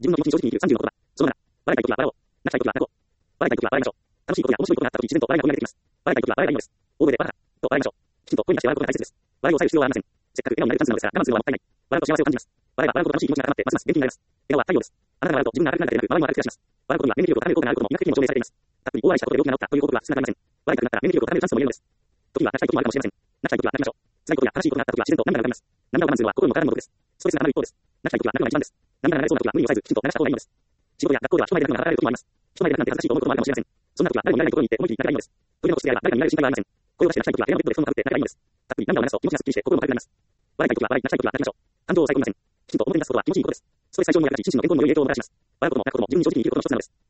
自分の気持ちに正直に言う30の言葉。その7、笑いたい時は笑おう。泣きたい時は泣こう。笑いたい時は笑いましょう。楽しいことや面白いことがあった時、自然と笑いが込み上げてきます。笑いたい時は笑えばいいのです。大声でわははと笑いましょう。きちんと声に出して笑うことが大切です。笑いを抑える必要はありません。せっかく笑顔になれるチャンスなのですが、我慢するのはもったいない。笑うと幸せを感じます。笑えば笑うほど楽しい気持ちが高まってますます元気になります。笑顔は太陽です。あなたが笑うと自分が明るくなるだけでなく、周りも明るく照らします。笑うことには免疫力を高める効果があることも医学的にも証明されています。たっぷり大笑いしたことで病気が治ったという報告は少なくありません。笑いたくなったら免疫力を高めるチャンスも言えるのです。時には泣きたい時もあるかもしれません。泣きたい時は泣きましょう。辛いことや悲しいことがあった時は自然と涙が浮かびます。涙を我慢するのは心にも体にも毒です。ストレスが溜まる一方です。泣きたい時は泣くのが一番です。涙が流れそうな時は無理を抑えず、きちんと流した方がいいのです。仕事や学校では人前で泣くのが腹が立る時もあります。人前で泣くなんて恥ずかしいと思うこともあるかもしれません。そんな時は誰も見られないところに行って思い切り泣けばいいのです。トイレの個室であれば誰かに見られる心配はありません。声を出して泣きたい時は部屋のベッドで布団をかぶって泣けばいいのです。たっぷり涙を流すと気持ちがすっきりして心も軽くなります。笑いたい時は笑い、泣きたい時は泣きましょう。感情を抑え込みません。きちんと表に出すことは気持ちいいことです。ストレス解消にも役立ち、心身の健康にも良い影響をもたらします。笑うことも泣くことも自分に正直に生きることの一つなのです。